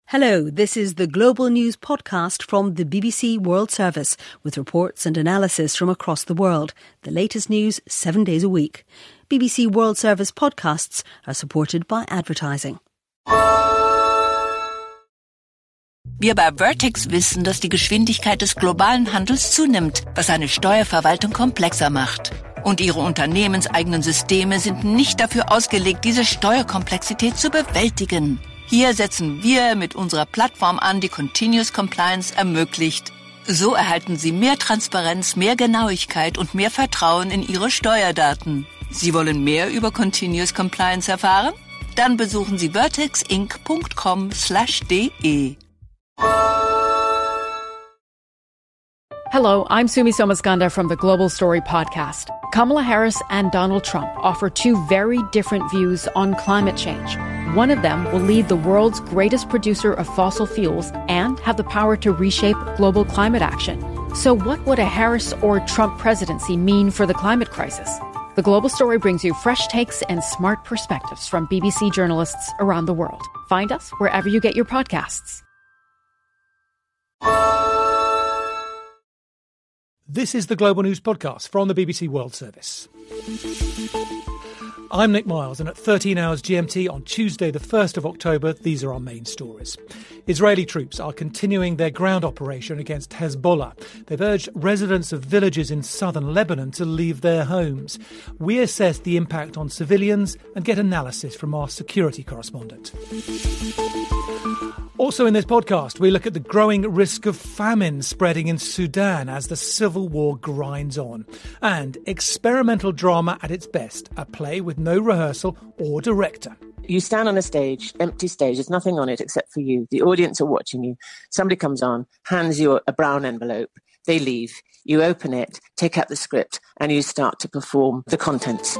Hello, this is the Global News podcast from the BBC World Service with reports and analysis from across the world. The latest news 7 days a week. BBC World Service podcasts are supported by advertising. Wir bei Vertex wissen, dass die Geschwindigkeit des globalen Handels zunimmt, was eine Steuerverwaltung komplexer macht. Und ihre unternehmenseigenen Systeme sind nicht dafür ausgelegt, diese Steuerkomplexität zu bewältigen. Hier setzen wir mit unserer Plattform an, die Continuous Compliance ermöglicht. So erhalten Sie mehr Transparenz, mehr Genauigkeit und mehr Vertrauen in Ihre Steuerdaten. Sie wollen mehr über Continuous Compliance erfahren? Dann besuchen Sie vertexinc.com/de. Hello, I'm Sumi Somaskanda from the Global Story podcast. Kamala Harris and Donald Trump offer two very different views on climate change. One of them will lead the world's greatest producer of fossil fuels and have the power to reshape global climate action. So what would a Harris or Trump presidency mean for the climate crisis? The Global Story brings you fresh takes and smart perspectives from BBC journalists around the world. Find us wherever you get your podcasts. This is the Global News Podcast from the BBC World Service. I'm Nick Miles, and at 13 hours GMT on Tuesday, the 1st of October, these are our main stories. Israeli troops are continuing their ground operation against Hezbollah. They've urged residents of villages in southern Lebanon to leave their homes. We assess the impact on civilians and get analysis from our security correspondent. Also in this podcast, we look at the growing risk of famine spreading in Sudan as the civil war grinds on. And experimental drama at its best, a play with no rehearsal or director. You stand on a stage, empty stage, there's nothing on it except for you. The audience are watching you. Somebody comes on, hands you a brown envelope. They leave. You open it, take out the script, and you start to perform the contents.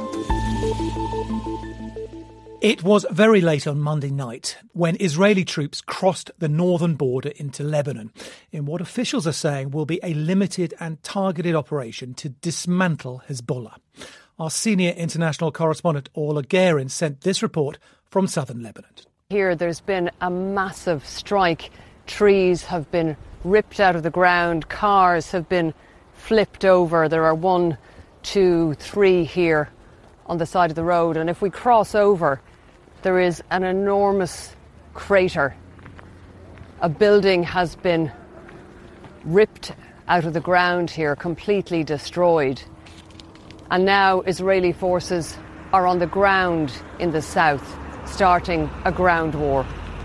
It was very late on Monday night when Israeli troops crossed the northern border into Lebanon in what officials are saying will be a limited and targeted operation to dismantle Hezbollah. Our senior international correspondent Orla Guerin sent this report from southern Lebanon. Here there's been a massive strike. Trees have been ripped out of the ground. Cars have been flipped over. There are 1, 2, 3 here on the side of the road. And if we cross over, there is an enormous crater. A building has been ripped out of the ground here, completely destroyed. And now Israeli forces are on the ground in the south, starting a ground war.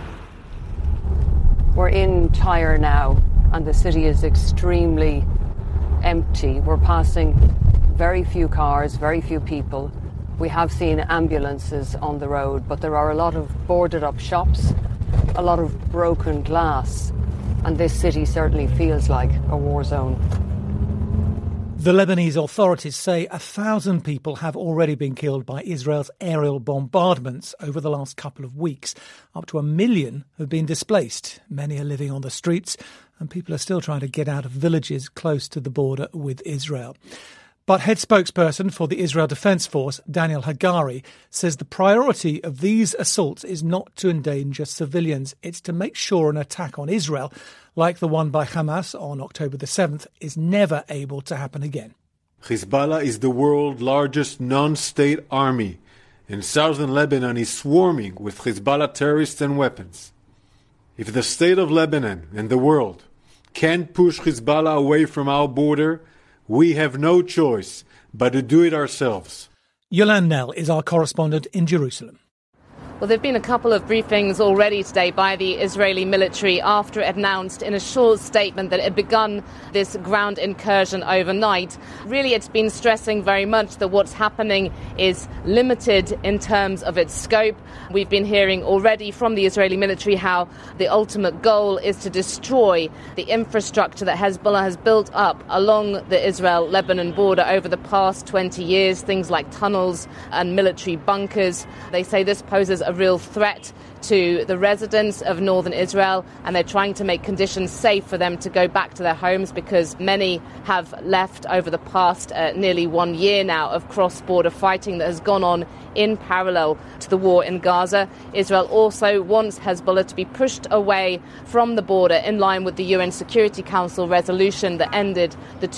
We're in Tyre now, and the city is extremely empty. We're passing very few cars, very few people. We have seen ambulances on the road, but there are a lot of boarded up shops, a lot of broken glass, and this city certainly feels like a war zone. The Lebanese authorities say 1,000 people have already been killed by Israel's aerial bombardments over the last couple of weeks. Up to 1 million have been displaced. Many are living on the streets, and people are still trying to get out of villages close to the border with Israel. But head spokesperson for the Israel Defense Force, Daniel Hagari, says the priority of these assaults is not to endanger civilians. It's to make sure an attack on Israel, like the one by Hamas on October the 7th, is never able to happen again. Hezbollah is the world's largest non-state army, and southern Lebanon is swarming with Hezbollah terrorists and weapons. If the state of Lebanon and the world can't push Hezbollah away from our border, we have no choice but to do it ourselves. Yolande Knell is our correspondent in Jerusalem. Well, there have been a couple of briefings already today by the Israeli military after it announced in a short statement that it had begun this ground incursion overnight. Really, it's been stressing very much that what's happening is limited in terms of its scope. We've been hearing already from the Israeli military how the ultimate goal is to destroy the infrastructure that Hezbollah has built up along the Israel-Lebanon border over the past 20 years, things like tunnels and military bunkers. They say this poses a real threat to the residents of northern Israel, and they're trying to make conditions safe for them to go back to their homes, because many have left over the past nearly 1 year now of cross-border fighting that has gone on in parallel to the war in Gaza. Israel also wants Hezbollah to be pushed away from the border in line with the UN Security Council resolution that ended the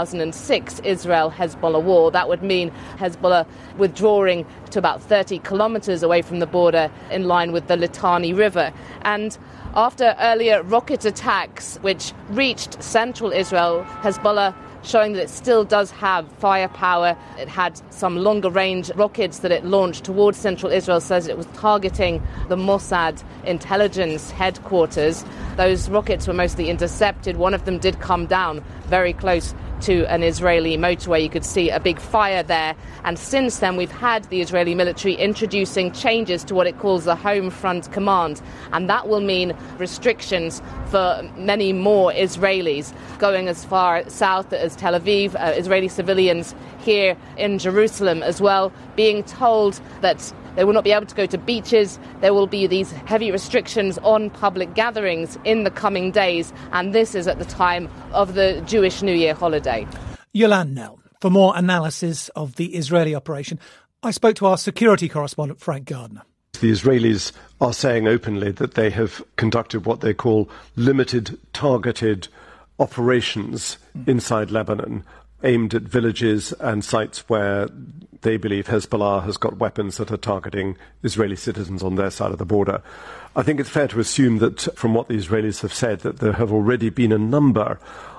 2006 Israel-Hezbollah war. That would mean Hezbollah withdrawing to about 30 kilometers away from the border in line with the Litani River. And after earlier rocket attacks which reached central Israel, Hezbollah showing that it still does have firepower. It had some longer-range rockets that it launched towards central Israel, says it was targeting the Mossad intelligence headquarters. Those rockets were mostly intercepted. One of them did come down very close to an Israeli motorway. You could see a big fire there. And since then, we've had the Israeli military introducing changes to what it calls the Home Front Command. And that will mean restrictions for many more Israelis, going as far south as Tel Aviv, Israeli civilians here in Jerusalem as well, being told that they will not be able to go to beaches. There will be these heavy restrictions on public gatherings in the coming days. And this is at the time of the Jewish New Year holiday. Yolande Knell. For more analysis of the Israeli operation, I spoke to our security correspondent, Frank Gardner. The Israelis are saying openly that they have conducted what they call limited, targeted operations inside Lebanon, aimed at villages and sites where they believe Hezbollah has got weapons that are targeting Israeli citizens on their side of the border. I think it's fair to assume that from what the Israelis have said, that there have already been a number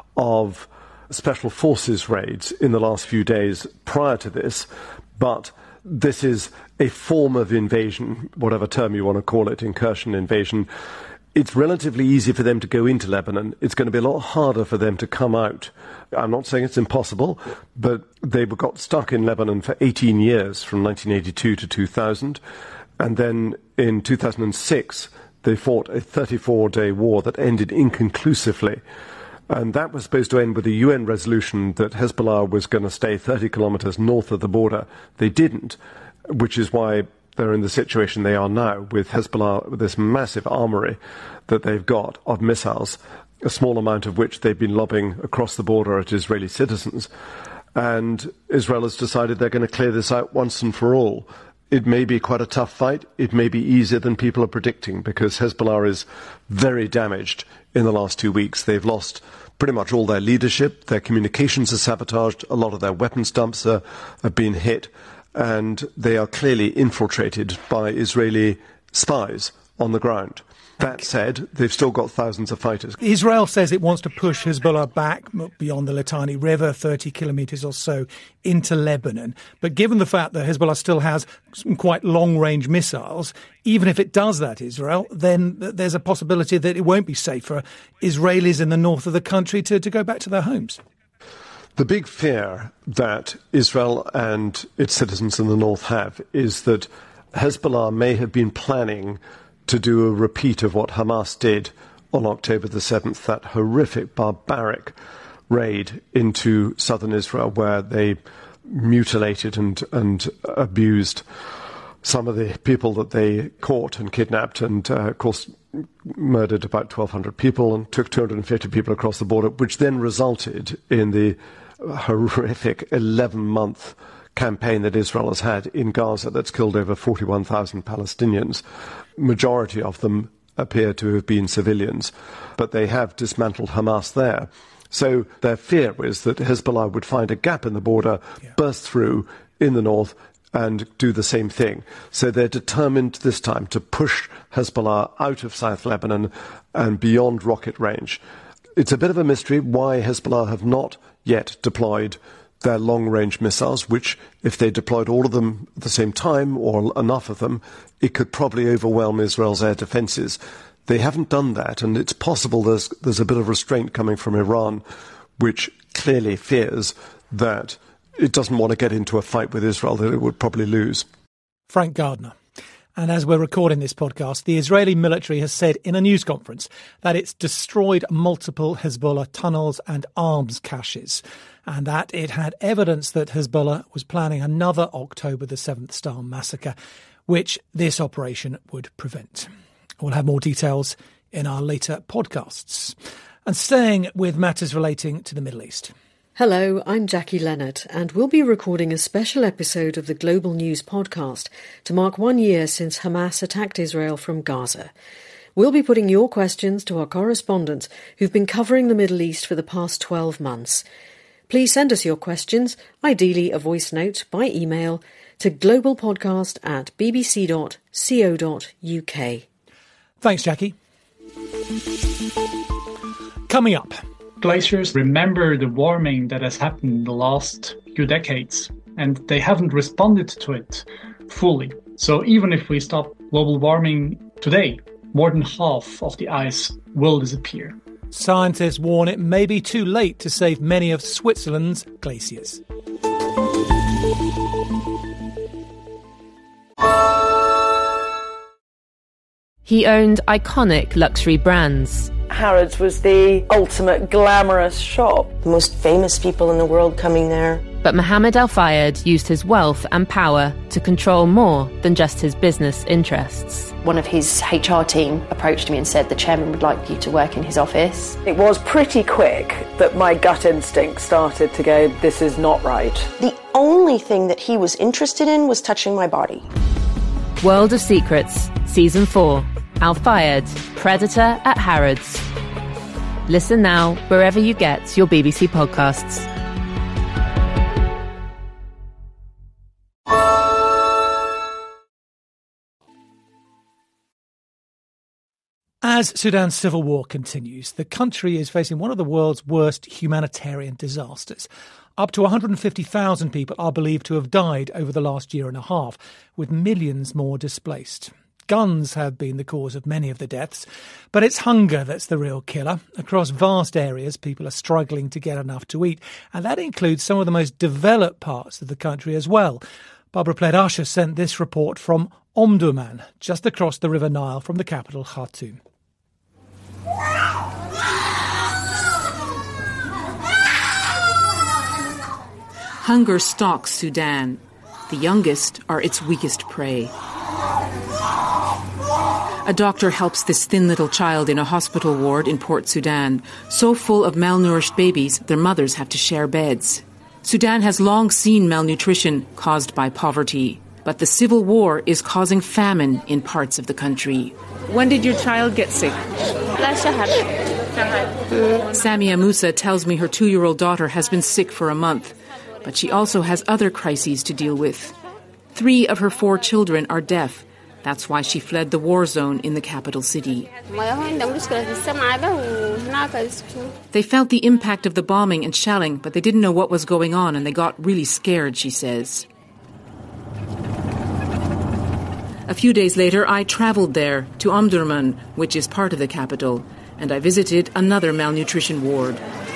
of special forces raids in the last few days prior to this, but this is a form of invasion, whatever term you want to call it, incursion, invasion. It's relatively easy for them to go into Lebanon. It's going to be a lot harder for them to come out. I'm not saying it's impossible, but they got stuck in Lebanon for 18 years, from 1982 to 2000. And then in 2006, they fought a 34-day war that ended inconclusively. And that was supposed to end with a UN resolution that Hezbollah was going to stay 30 kilometers north of the border. They didn't, which is why they're in the situation they are now, with Hezbollah, with this massive armory that they've got of missiles, a small amount of which they've been lobbing across the border at Israeli citizens. And Israel has decided they're going to clear this out once and for all. It may be quite a tough fight. It may be easier than people are predicting, because Hezbollah is very damaged in the last 2 weeks. They've lost pretty much all their leadership. Their communications are sabotaged. A lot of their weapons dumps have been hit. And they are clearly infiltrated by Israeli spies on the ground. That said, they've still got thousands of fighters. Israel says it wants to push Hezbollah back beyond the Litani River, 30 kilometres or so, into Lebanon. But given the fact that Hezbollah still has some quite long-range missiles, even if it does that, Israel, then there's a possibility that it won't be safe for Israelis in the north of the country to go back to their homes. The big fear that Israel and its citizens in the north have is that Hezbollah may have been planning to do a repeat of what Hamas did on October the 7th, that horrific, barbaric raid into southern Israel where they mutilated and abused some of the people that they caught and kidnapped and, of course, murdered about 1,200 people and took 250 people across the border, which then resulted in the horrific 11-month campaign that Israel has had in Gaza that's killed over 41,000 Palestinians. Majority of them appear to have been civilians, but they have dismantled Hamas there. So their fear is that Hezbollah would find a gap in the border, burst through in the north, and do the same thing. So they're determined this time to push Hezbollah out of South Lebanon and beyond rocket range. It's a bit of a mystery why Hezbollah have not yet deployed their long-range missiles, which, if they deployed all of them at the same time, or enough of them, it could probably overwhelm Israel's air defences. They haven't done that, and it's possible there's a bit of restraint coming from Iran, which clearly fears that it doesn't want to get into a fight with Israel that it would probably lose. Frank Gardner. And as we're recording this podcast, the Israeli military has said in a news conference that it's destroyed multiple Hezbollah tunnels and arms caches, and that it had evidence that Hezbollah was planning another October the 7th style massacre, which this operation would prevent. We'll have more details in our later podcasts. And staying with matters relating to the Middle East. Hello, I'm Jackie Leonard, and we'll be recording a special episode of the Global News podcast to mark 1 year since Hamas attacked Israel from Gaza. We'll be putting your questions to our correspondents who've been covering the Middle East for the past 12 months. Please send us your questions, ideally a voice note, by email to globalpodcast@bbc.co.uk. Thanks, Jackie. Coming up. Glaciers remember the warming that has happened in the last few decades, and they haven't responded to it fully. So even if we stop global warming today, more than half of the ice will disappear. Scientists warn it may be too late to save many of Switzerland's glaciers. He owned iconic luxury brands. Harrods was the ultimate glamorous shop. The most famous people in the world coming there. But Mohammed Al Fayed used his wealth and power to control more than just his business interests. One of his HR team approached me and said the chairman would like you to work in his office. It was pretty quick that my gut instinct started to go, this is not right. The only thing that he was interested in was touching my body. World of Secrets, Season 4. Al Fayed, Predator at Harrods. Listen now wherever you get your BBC podcasts. As Sudan's civil war continues, the country is facing one of the world's worst humanitarian disasters. Up to 150,000 people are believed to have died over the last year and a half, with millions more displaced. Guns have been the cause of many of the deaths, but it's hunger that's the real killer. Across vast areas, people are struggling to get enough to eat, and that includes some of the most developed parts of the country as well. Barbara Pled-Usher sent this report from Omdurman, just across the River Nile from the capital, Khartoum. Hunger stalks Sudan. The youngest are its weakest prey. A doctor helps this thin little child in a hospital ward in Port Sudan, so full of malnourished babies their mothers have to share beds. Sudan has long seen malnutrition caused by poverty, but the civil war is causing famine in parts of the country. When did your child get sick? Samia Musa tells me her 2-year-old daughter has been sick for a month, but she also has other crises to deal with. 3 of her 4 children are deaf. That's why she fled the war zone in the capital city. They felt the impact of the bombing and shelling, but they didn't know what was going on and they got really scared, she says. A few days later, I traveled there to Omdurman, which is part of the capital, and I visited another malnutrition ward.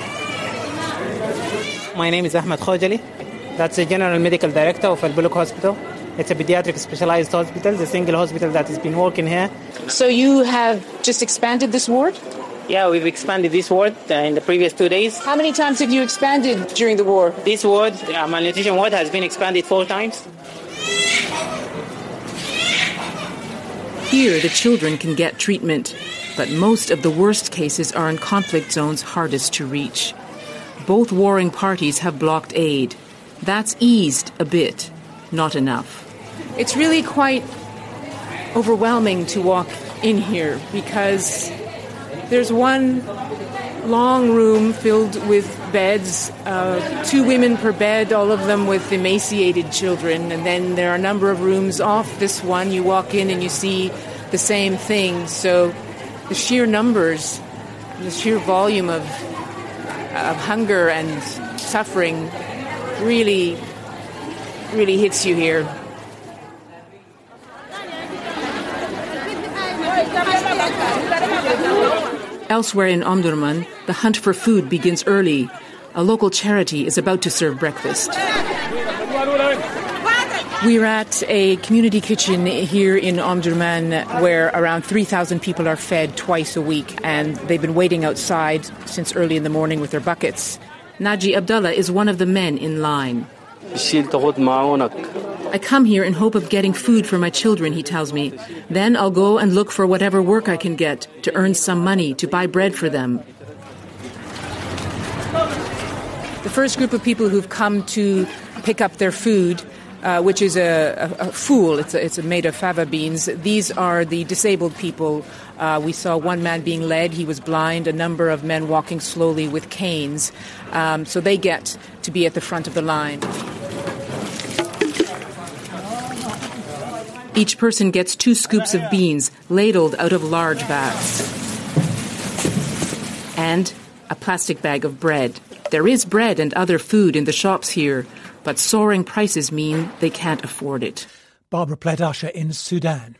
My name is Ahmed Khojali. That's the General Medical Director of Al Buluk Hospital. It's a pediatric specialized hospital, the single hospital that has been working here. So you have just expanded this ward? Yeah, we've expanded this ward in the previous 2 days. How many times have you expanded during the war? This ward, malnutrition ward, has been expanded 4 times. Here, the children can get treatment, but most of the worst cases are in conflict zones hardest to reach. Both warring parties have blocked aid. That's eased a bit, not enough. It's really quite overwhelming to walk in here because there's one long room filled with beds, 2 women per bed, all of them with emaciated children, and then there are a number of rooms off this one. You walk in and you see the same thing. So the sheer numbers, the sheer volume of hunger and suffering really hits you here. Elsewhere in Omdurman, the hunt for food begins early. A local charity is about to serve breakfast. We're at a community kitchen here in Omdurman where around 3,000 people are fed twice a week, and they've been waiting outside since early in the morning with their buckets. Naji Abdullah is one of the men in line. I come here in hope of getting food for my children, he tells me. Then I'll go and look for whatever work I can get to earn some money to buy bread for them. The first group of people who've come to pick up their food, which is a fool, it's made of fava beans. These are the disabled people. We saw one man being led. He was blind. A number of men walking slowly with canes. So they get to be at the front of the line. Each person gets 2 scoops of beans ladled out of large vats. And a plastic bag of bread. There is bread and other food in the shops here, but soaring prices mean they can't afford it. Barbara Plett-Usher in Sudan.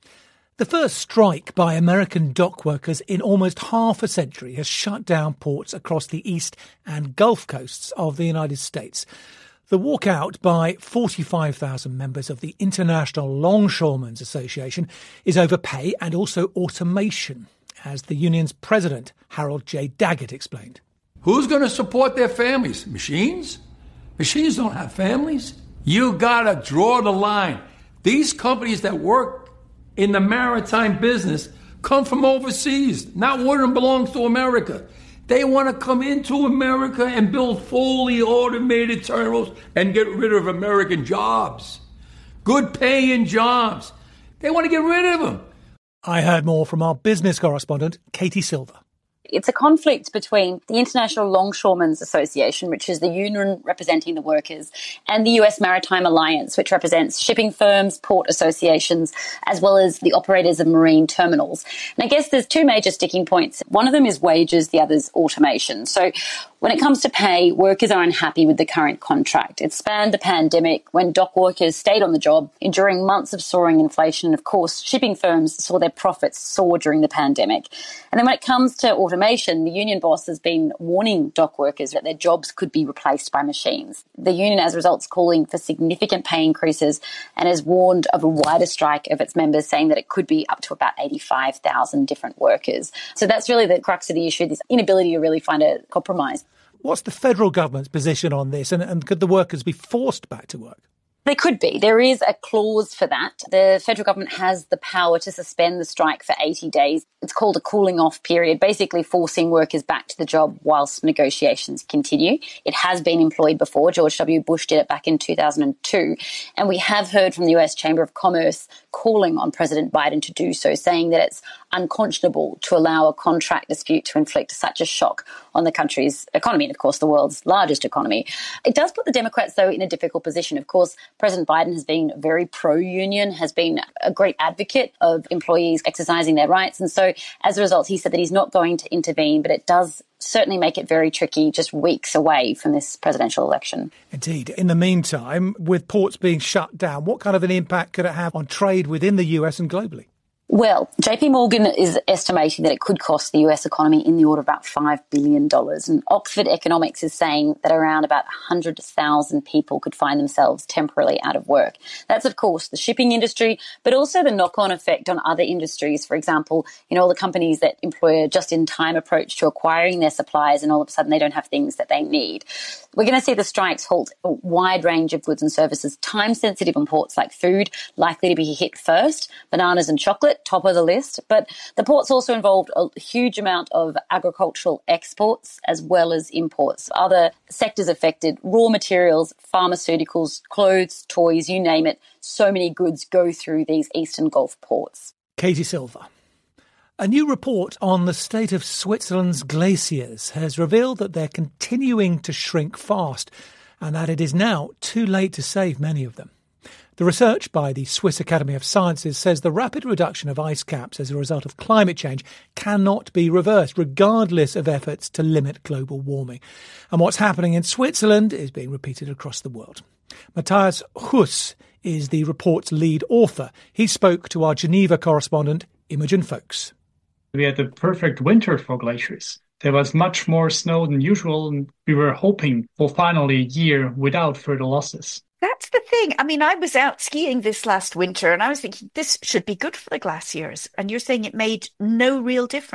The first strike by American dock workers in almost half a century has shut down ports across the east and Gulf coasts of the United States. The walkout by 45,000 members of the International Longshoremen's Association is over pay and also automation, as the union's president, Harold J. Daggett, explained. Who's going to support their families? Machines? Machines don't have families. You got to draw the line. These companies that work in the maritime business come from overseas. Not one of them belongs to America. They want to come into America and build fully automated terminals and get rid of American jobs. Good paying jobs. They want to get rid of them. I heard more from our business correspondent, Katie Silver. It's a conflict between the International Longshoremen's Association, which is the union representing the workers, and the US Maritime Alliance, which represents shipping firms, port associations, as well as the operators of marine terminals. And I guess there's 2 major sticking points. One of them is wages, the other is automation. So when it comes to pay, workers are unhappy with the current contract. It spanned the pandemic when dock workers stayed on the job, enduring months of soaring inflation. Of course, shipping firms saw their profits soar during the pandemic. And then when it comes to automation, the union boss has been warning dock workers that their jobs could be replaced by machines. The union, as a result, is calling for significant pay increases and has warned of a wider strike of its members, saying that it could be up to about 85,000 different workers. So that's really the crux of the issue, this inability to really find a compromise. What's the federal government's position on this, and could the workers be forced back to work? They could be. There is a clause for that. The federal government has the power to suspend the strike for 80 days. It's called a cooling off period, basically forcing workers back to the job whilst negotiations continue. It has been employed before. George W. Bush did it back in 2002. And we have heard from the US Chamber of Commerce calling on President Biden to do so, saying that it's unconscionable to allow a contract dispute to inflict such a shock on the country's economy and, of course, the world's largest economy. It does put the Democrats, though, in a difficult position. Of course, President Biden has been very pro-union, has been a great advocate of employees exercising their rights. And so as a result, he said that he's not going to intervene, but it does certainly make it very tricky just weeks away from this presidential election. Indeed. In the meantime, with ports being shut down, what kind of an impact could it have on trade within the US and globally? Well, JP Morgan is estimating that it could cost the US economy in the order of about $5 billion. And Oxford Economics is saying that around about 100,000 people could find themselves temporarily out of work. That's, of course, the shipping industry, but also the knock-on effect on other industries. For example, all the companies that employ a just-in-time approach to acquiring their supplies, and all of a sudden they don't have things that they need. We're going to see the strikes halt a wide range of goods and services. Time-sensitive imports like food likely to be hit first, bananas and chocolate, top of the list. But the ports also involved a huge amount of agricultural exports as well as imports. Other sectors affected, raw materials, pharmaceuticals, clothes, toys, you name it. So many goods go through these Eastern Gulf ports. Katie Silver. A new report on the state of Switzerland's glaciers has revealed that they're continuing to shrink fast and that it is now too late to save many of them. The research by the Swiss Academy of Sciences says the rapid reduction of ice caps as a result of climate change cannot be reversed, regardless of efforts to limit global warming. And what's happening in Switzerland is being repeated across the world. Matthias Huss is the report's lead author. He spoke to our Geneva correspondent, Imogen Folks. We had the perfect winter for glaciers. There was much more snow than usual, and we were hoping for finally a year without further losses. That's the thing. I mean, I was out skiing this last winter and I was thinking this should be good for the glaciers. And you're saying it made no real difference.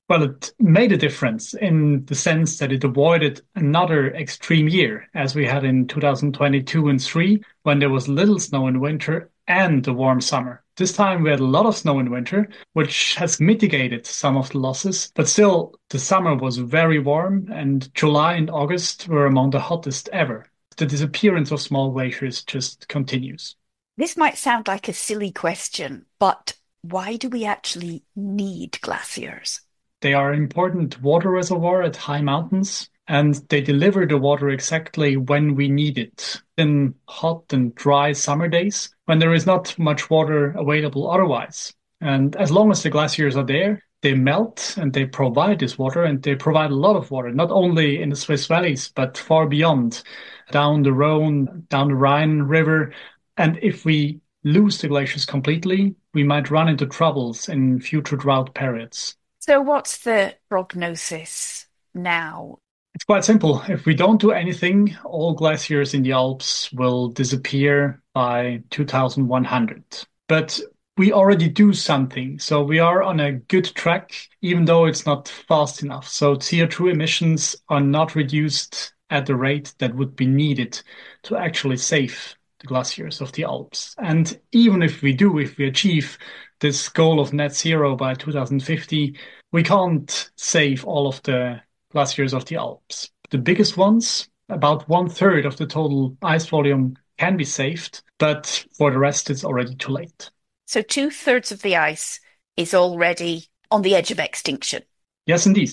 Well, it made a difference in the sense that it avoided another extreme year, as we had in 2022 and 3, when there was little snow in winter and a warm summer. This time we had a lot of snow in winter, which has mitigated some of the losses. But still, the summer was very warm, and July and August were among the hottest ever. The disappearance of small glaciers just continues. This might sound like a silly question, but why do we actually need glaciers? They are an important water reservoir at high mountains, and they deliver the water exactly when we need it, in hot and dry summer days, when there is not much water available otherwise. And as long as the glaciers are there, they melt and they provide this water, and they provide a lot of water, not only in the Swiss valleys, but far beyond, down the Rhone, down the Rhine River. And if we lose the glaciers completely, we might run into troubles in future drought periods. So what's the prognosis now? It's quite simple. If we don't do anything, all glaciers in the Alps will disappear by 2100. But we already do something. So we are on a good track, even though it's not fast enough. So CO2 emissions are not reduced at the rate that would be needed to actually save the glaciers of the Alps. And even if we achieve this goal of net zero by 2050, we can't save all of the glaciers of the Alps. The biggest ones, about 1/3 of the total ice volume, can be saved, but for the rest, it's already too late. So 2/3 of the ice is already on the edge of extinction. Yes, indeed.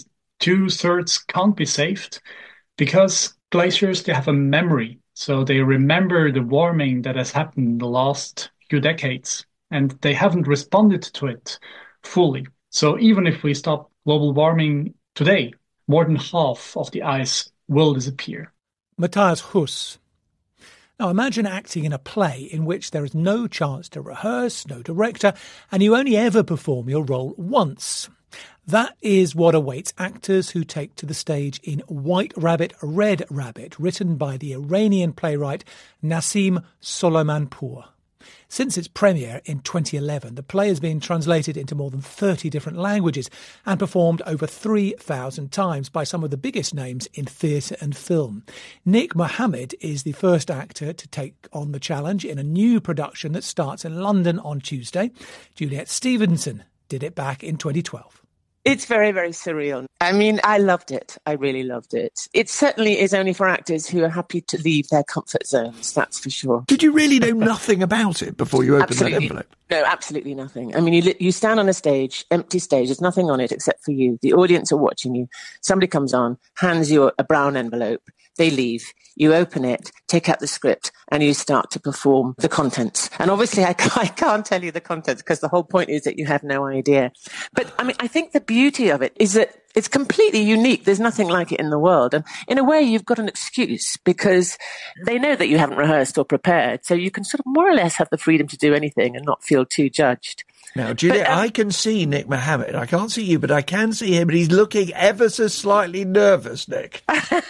2/3 can't be saved because glaciers, they have a memory. So they remember the warming that has happened in the last few decades, and they haven't responded to it fully. So even if we stop global warming today, more than half of the ice will disappear. Matthias Huss. Now imagine acting in a play in which there is no chance to rehearse, no director, and you only ever perform your role once. That is what awaits actors who take to the stage in White Rabbit, Red Rabbit, written by the Iranian playwright Nassim Soleimanpour. Since its premiere in 2011, the play has been translated into more than 30 different languages and performed over 3,000 times by some of the biggest names in theatre and film. Nick Mohammed is the first actor to take on the challenge in a new production that starts in London on Tuesday. Juliet Stevenson did it back in 2012. It's very, very surreal. I mean, I loved it. I really loved it. It certainly is only for actors who are happy to leave their comfort zones, that's for sure. Did you really know nothing about it before you opened that envelope? No, absolutely nothing. I mean, you stand on a stage, empty stage, there's nothing on it except for you. The audience are watching you. Somebody comes on, hands you a brown envelope. They leave. You open it, take out the script, and you start to perform the contents. And obviously, I can't tell you the contents because the whole point is that you have no idea. But I mean, I think the beauty of it is that it's completely unique. There's nothing like it in the world. And in a way, you've got an excuse because they know that you haven't rehearsed or prepared. So you can sort of more or less have the freedom to do anything and not feel too judged. Now, Juliet, I can see Nick Mohammed. I can't see you, but I can see him, and he's looking ever so slightly nervous, Nick.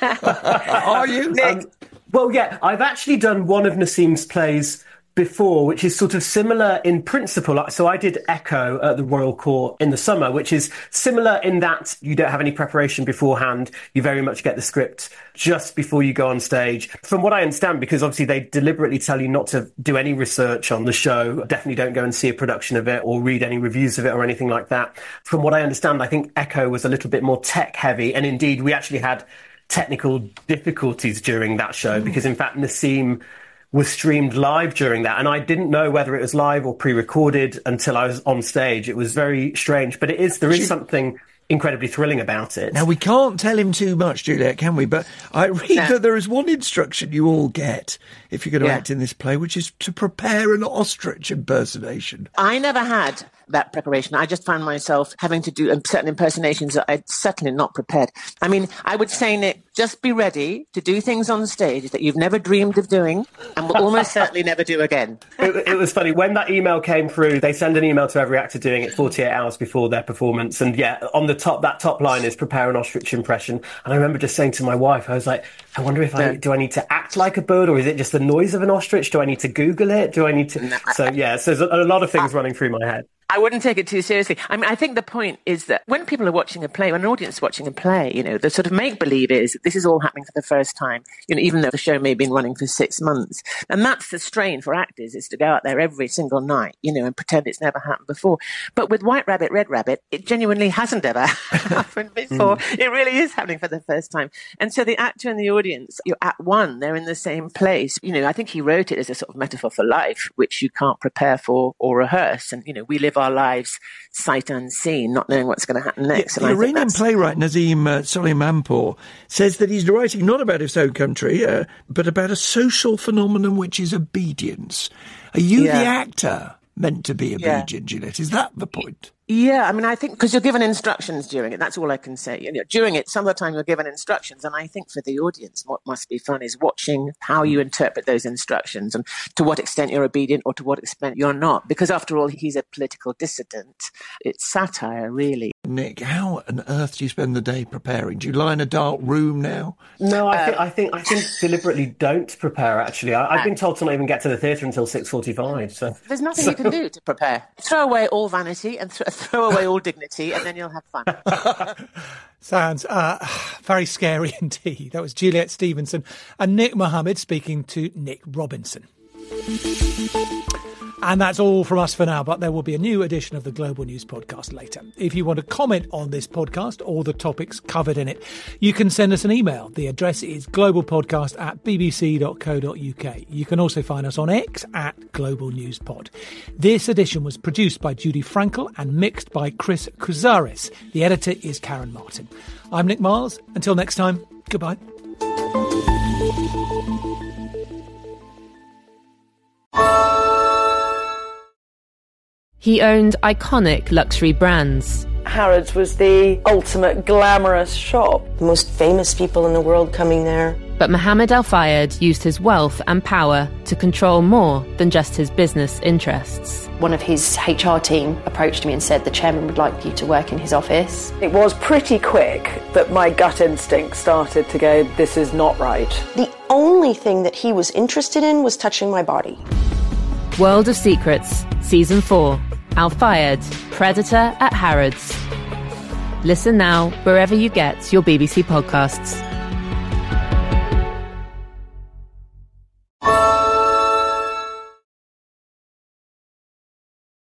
Are you? Nick? Well, yeah, I've actually done one of Nassim's plays before, which is sort of similar in principle. So I did Echo at the Royal Court in the summer, which is similar in that you don't have any preparation beforehand. You very much get the script just before you go on stage. From what I understand, because obviously they deliberately tell you not to do any research on the show, definitely don't go and see a production of it or read any reviews of it or anything like that. From what I understand, I think Echo was a little bit more tech heavy. And indeed, we actually had technical difficulties during that show because, in fact, Nassim was streamed live during that. And I didn't know whether it was live or pre-recorded until I was on stage. It was very strange, but there is something incredibly thrilling about it. Now, we can't tell him too much, Juliet, can we? But I read that there is one instruction you all get if you're going to act in this play, which is to prepare an ostrich impersonation. I never had that preparation. I just found myself having to do certain impersonations that I'd certainly not prepared. I mean, I would say, Nick, just be ready to do things on stage that you've never dreamed of doing and will almost certainly never do again. It was funny. When that email came through, they send an email to every actor doing it 48 hours before their performance. And on the top, that top line is prepare an ostrich impression. And I remember just saying to my wife, I was like, I wonder if do I need to act like a bird, or is it just the noise of an ostrich? Do I need to Google it? Do I need to? So there's a lot of things running through my head. I wouldn't take it too seriously. I mean, I think the point is that when people are watching a play, when an audience is watching a play, the sort of make-believe is that this is all happening for the first time, even though the show may have been running for 6 months. And that's the strain for actors, is to go out there every single night, and pretend it's never happened before. But with White Rabbit, Red Rabbit, it genuinely hasn't ever happened before. It really is happening for the first time. And so the actor and the audience, you're at one, they're in the same place. I think he wrote it as a sort of metaphor for life, which you can't prepare for or rehearse. And, we live our lives sight unseen, not knowing what's going to happen next. The Iranian playwright Nazim Soleimanpour says that he's writing not about his own country, but about a social phenomenon which is obedience. Are you the actor meant to be obedient, Juliet? Is that the point? Yeah, I mean, I think because you're given instructions during it, that's all I can say. During it, some of the time you're given instructions, and I think for the audience, what must be fun is watching how you interpret those instructions and to what extent you're obedient or to what extent you're not. Because after all, he's a political dissident. It's satire, really. Nick, how on earth do you spend the day preparing? Do you lie in a dark room now? No, I think deliberately don't prepare. Actually, I've been told to not even get to the theatre until 6:45. So there's nothing you can do to prepare. Throw away all vanity and throw away all dignity, and then you'll have fun. Sounds very scary indeed. That was Juliet Stevenson and Nick Mohammed speaking to Nick Robinson. And that's all from us for now, but there will be a new edition of the Global News Podcast later. If you want to comment on this podcast or the topics covered in it, you can send us an email. The address is globalpodcast@bbc.co.uk. You can also find us on X @GlobalNewsPod. This edition was produced by Judy Frankel and mixed by Chris Kuzaris. The editor is Karen Martin. I'm Nick Miles. Until next time, goodbye. He owned iconic luxury brands. Harrods was the ultimate glamorous shop. The most famous people in the world coming there. But Mohammed Al Fayed used his wealth and power to control more than just his business interests. One of his HR team approached me and said the chairman would like you to work in his office. It was pretty quick that my gut instinct started to go, this is not right. The only thing that he was interested in was touching my body. World of Secrets, Season 4. Al Fayed, Predator at Harrods. Listen now wherever you get your BBC podcasts.